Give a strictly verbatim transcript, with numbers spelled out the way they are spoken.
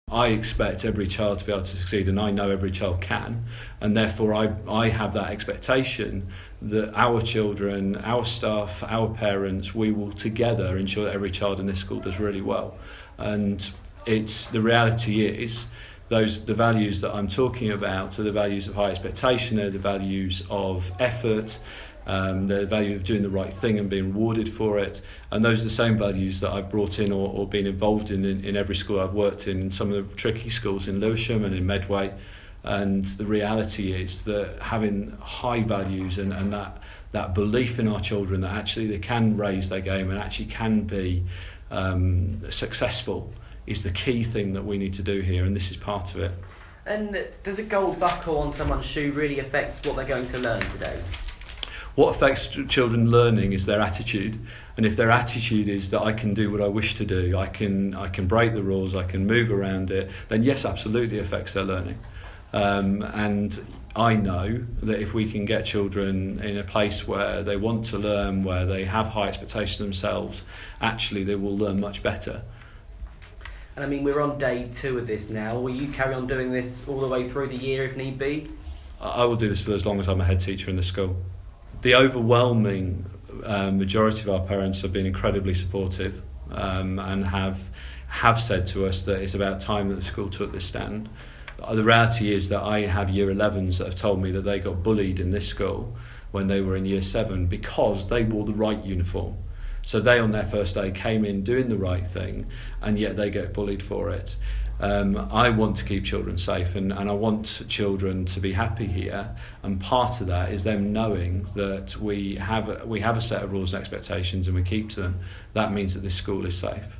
I expect every child to be able to succeed, and I know every child can, and therefore I, I have that expectation that our children, our staff, our parents, we will together ensure that every child in this school does really well. And it's the reality is those the values that I'm talking about are the values of high expectation, they're the values of effort, Um, the value of doing the right thing and being rewarded for it, and those are the same values that I've brought in or, or been involved in, in in every school I've worked in, in some of the tricky schools in Lewisham and in Medway. And the reality is that having high values and, and that that belief in our children that actually they can raise their game and actually can be um, successful is the key thing that we need to do here, and this is part of it. And does a gold buckle on someone's shoe really affect what they're going to learn today? What affects children learning is their attitude, and if their attitude is that I can do what I wish to do, I can I can break the rules, I can move around it, then yes, absolutely affects their learning. Um, and I know that if we can get children in a place where they want to learn, where they have high expectations themselves, actually they will learn much better. And I mean, we're on day two of this now. Will you carry on doing this all the way through the year if need be? I will do this for as long as I'm a head teacher in the school. The overwhelming uh, majority of our parents have been incredibly supportive um, and have have said to us that it's about time that the school took this stand. The reality is that I have year elevens that have told me that they got bullied in this school when they were in year seven because they wore the right uniform. So they on their first day came in doing the right thing, and yet they get bullied for it. Um, I want to keep children safe, and, and I want children to be happy here, and part of that is them knowing that we have we have a set of rules and expectations and we keep to them. That means that this school is safe.